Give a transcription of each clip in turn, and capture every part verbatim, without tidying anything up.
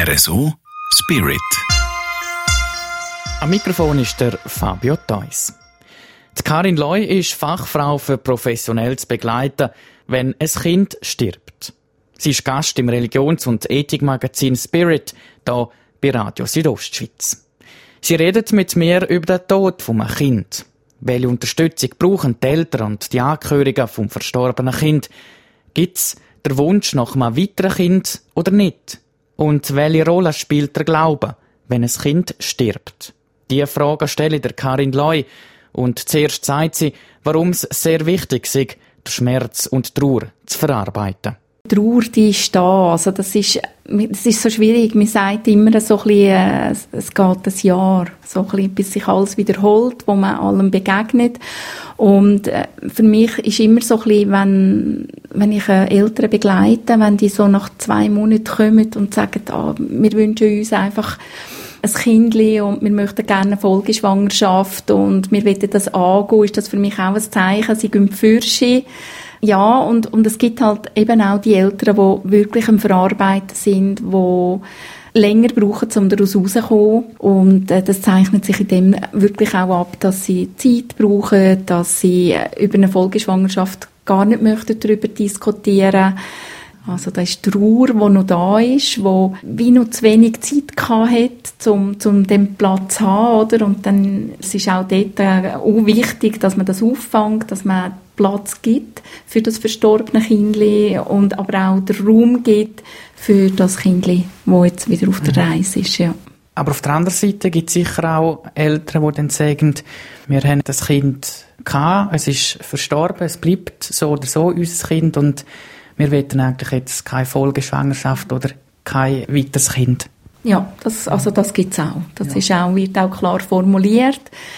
R S O Spirit. Am Mikrofon ist der Fabio Theus. Die Karin Loi ist Fachfrau für professionelles Begleiten, wenn ein Kind stirbt. Sie ist Gast im Religions- und Ethikmagazin Spirit, hier bei Radio Südostschweiz. Sie redet mit mir über den Tod eines Kindes. Welche Unterstützung brauchen die Eltern und die Angehörigen vom verstorbenen Kind? Gibt es den Wunsch nach einem weiteren Kind oder nicht? Und welche Rolle spielt der Glaube, wenn ein Kind stirbt? Diese Frage stelle ich der Karin Loi. Und zuerst sagt sie, warum es sehr wichtig ist, den Schmerz und die Trauer zu verarbeiten. Die Trauer, die ist da. Also das ist, das ist so schwierig. Man sagt immer so ein bisschen, äh, es geht ein Jahr, so ein bisschen, bis sich alles wiederholt, wo man allem begegnet. Und äh, für mich ist immer so ein bisschen, wenn, wenn ich äh, Eltern begleite, wenn die so nach zwei Monaten kommen und sagen, ah, wir wünschen uns einfach ein Kindli und wir möchten gerne eine Folgeschwangerschaft und wir wollen das angehen, ist das für mich auch ein Zeichen, sie gehen für sie. Ja, und, und es gibt halt eben auch die Eltern, die wirklich am Verarbeiten sind, die länger brauchen, um daraus rauszukommen. Und äh, das zeichnet sich in dem wirklich auch ab, dass sie Zeit brauchen, dass sie über eine Folgeschwangerschaft gar nicht möchten darüber diskutieren. Also da ist Trauer, die noch da ist, wo wie noch zu wenig Zeit hatte, um, um den Platz zu haben, oder? Und dann es ist auch dort äh, auch wichtig, dass man das auffängt, dass man Platz gibt für das verstorbene Kindli und aber auch den Raum gibt für das Kindli, das jetzt wieder auf der Reise ist, ja. Aber auf der anderen Seite gibt es sicher auch Eltern, die dann sagen, wir haben das Kind gehabt, es ist verstorben, es bleibt so oder so unser Kind und wir wollen eigentlich jetzt keine Folgeschwangerschaft oder kein weiteres Kind. Ja, das, also das gibt es auch. Das ja. ist auch, wird auch klar formuliert.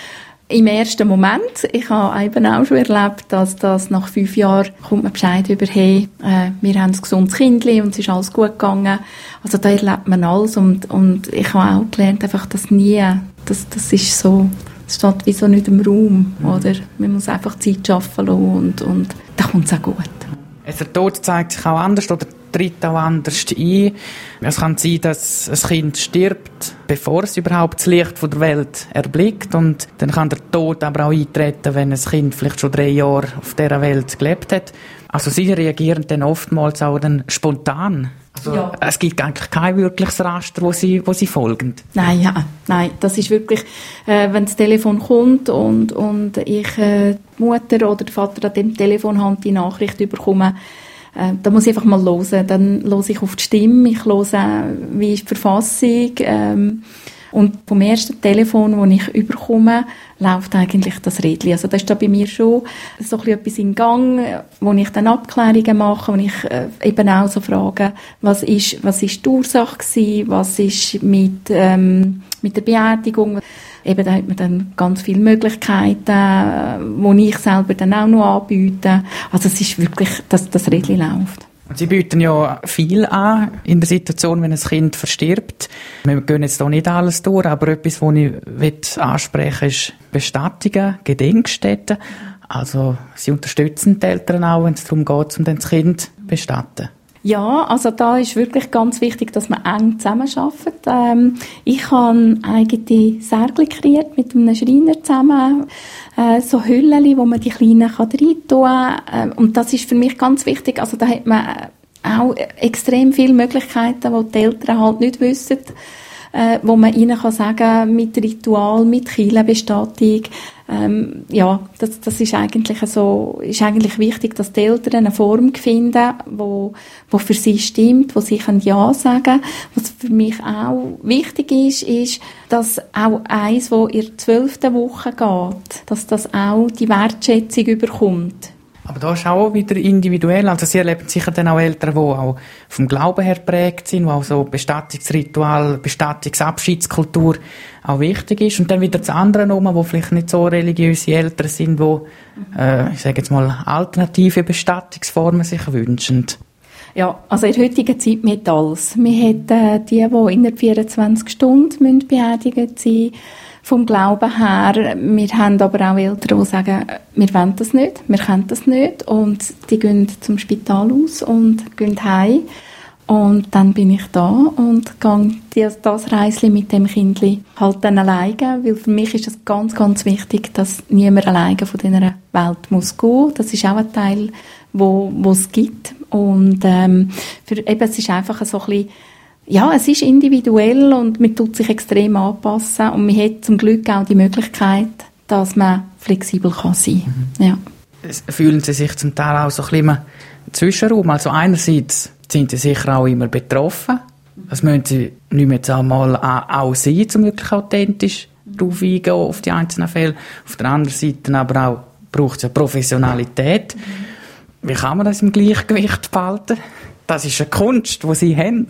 Im ersten Moment, ich habe eben auch schon erlebt, dass das nach fünf Jahren kommt man Bescheid über, hey, äh, wir haben ein gesundes Kindli und es ist alles gut gegangen. Also da erlebt man alles und, und ich habe auch gelernt, einfach das nie, das, das ist so, es steht wie so nicht im Raum, mhm. oder? Man muss einfach Zeit schaffen lassen und, und dann kommt es auch gut. Der Tod zeigt sich auch anders oder tritt auch anders ein. Es kann sein, dass ein Kind stirbt, bevor es überhaupt das Licht von der Welt erblickt. Und dann kann der Tod aber auch eintreten, wenn ein Kind vielleicht schon drei Jahre auf dieser Welt gelebt hat. Also sie reagieren dann oftmals auch dann spontan. Also ja. Es gibt eigentlich kein wirkliches Raster, wo sie, wo sie folgen. Nein, ja, nein, das ist wirklich, äh, wenn das Telefon kommt und, und ich äh, die Mutter oder der Vater an dem Telefon haben die Nachricht bekomme, äh, da muss ich einfach mal hören. Dann höre ich auf die Stimme, ich höre, wie ist die Verfassung. Ähm, und vom ersten Telefon, das ich bekomme, läuft eigentlich das Rädchen. Also da ist da bei mir schon so etwas in Gang, wo ich dann Abklärungen mache, wo ich äh, eben auch so frage, was ist, was ist die Ursache gewesen, was ist mit, ähm, mit der Beerdigung. Eben, da hat man dann ganz viele Möglichkeiten, äh, die ich selber dann auch noch anbiete. Also es ist wirklich, dass das Rädchen läuft. Sie bieten ja viel an in der Situation, wenn ein Kind verstirbt. Wir gehen jetzt hier nicht alles durch, aber etwas, was ich ansprechen will, ist Bestattungen, Gedenkstätten. Also Sie unterstützen die Eltern auch, wenn es darum geht, um das Kind zu bestatten. Ja, also da ist wirklich ganz wichtig, dass man eng zusammenarbeitet. Ähm, ich habe eigene Särgel kreiert mit einem Schreiner zusammen, äh, so Hüllen, wo man die Kleinen reintun kann. Äh, und das ist für mich ganz wichtig. Also da hat man auch extrem viele Möglichkeiten, die die Eltern halt nicht wissen, äh, wo man ihnen kann sagen, mit Ritual, mit Kirchenbestattung. Ähm, ja, das, das ist eigentlich so, ist eigentlich wichtig, dass die Eltern eine Form finden, wo, wo für sie stimmt, wo sie ein Ja sagen. Was für mich auch wichtig ist, ist, dass auch eins, wo in der zwölften Woche geht, dass das auch die Wertschätzung überkommt. Aber da ist auch wieder individuell. Also Sie erleben sicher dann auch Eltern, die auch vom Glauben her geprägt sind, wo auch so Bestattungsritual, Bestattungsabschiedskultur auch wichtig ist. Und dann wieder das andere rum, wo vielleicht nicht so religiöse Eltern sind, die, äh, ich sage jetzt mal, alternative Bestattungsformen sich wünschen. Ja, also in der heutigen Zeit mit alles. Wir hätten die, die innerhalb vierundzwanzig Stunden beerdigt sein müssen. Vom Glauben her. Wir haben aber auch Eltern, die sagen, wir wollen das nicht, wir können das nicht. Und die gehen zum Spital aus und gehen heim. Und dann bin ich da und gehe das Reisli mit dem Kindli halt dann alleine, weil für mich ist es ganz, ganz wichtig, dass niemand alleine von dieser Welt muss gehen. Das ist auch ein Teil, wo, wo es gibt. Und ähm, für, eben, es ist einfach so ein bisschen, ja, es ist individuell und man tut sich extrem anpassen und man hat zum Glück auch die Möglichkeit, dass man flexibel kann sein kann. Mhm. Ja. Fühlen Sie sich zum Teil auch so ein bisschen im Zwischenraum? Also einerseits sind Sie sicher auch immer betroffen. Das müssen Sie nicht mehr jetzt einmal auch sein, um wirklich authentisch darauf eingehen, auf die einzelnen Fälle. Auf der anderen Seite aber auch braucht es ja Professionalität. Wie kann man das im Gleichgewicht behalten? Das ist eine Kunst, die Sie haben.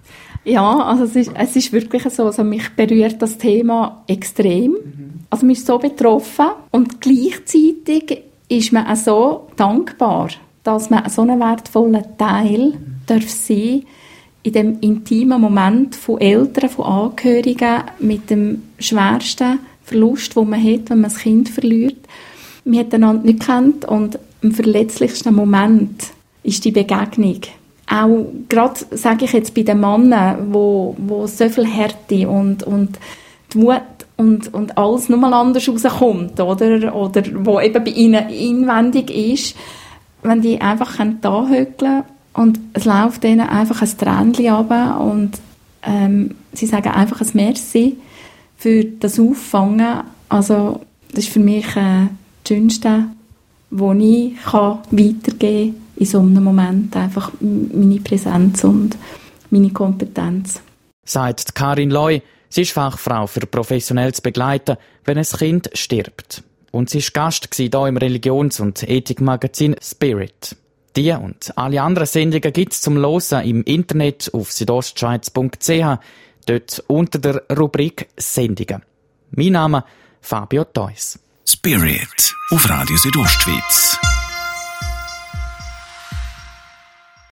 Ja, also es ist, es ist wirklich so, also mich berührt das Thema extrem. Mhm. Also man ist so betroffen und gleichzeitig ist man auch so dankbar, dass man so einen wertvollen Teil mhm. darf sein in dem intimen Moment von Eltern, von Angehörigen mit dem schwersten Verlust, den man hat, wenn man das Kind verliert. Man hat einander nicht gekannt und im verletzlichsten Moment ist die Begegnung. Auch gerade, sage ich jetzt, bei den Männern, wo, wo so viel Härte und, und die Wut und, und alles nochmal anders rauskommt, oder? Oder wo eben bei ihnen inwendig ist, wenn die einfach da hückeln und es läuft ihnen einfach ein Tränchen runter und ähm, sie sagen einfach ein Merci für das Auffangen. Also das ist für mich äh, das Schönste, was ich kann weitergeben kann in so einem Moment. Einfach meine Präsenz und meine Kompetenz. Sagt Karin Loi. Sie ist Fachfrau für professionelles Begleiten, wenn ein Kind stirbt. Und sie war Gast hier im Religions- und Ethikmagazin Spirit. Die und alle anderen Sendungen gibt es zum Hören im Internet auf südostschweiz punkt c h, dort unter der Rubrik Sendungen. Mein Name Fabio Theus. Spirit auf Radio Südostschweiz.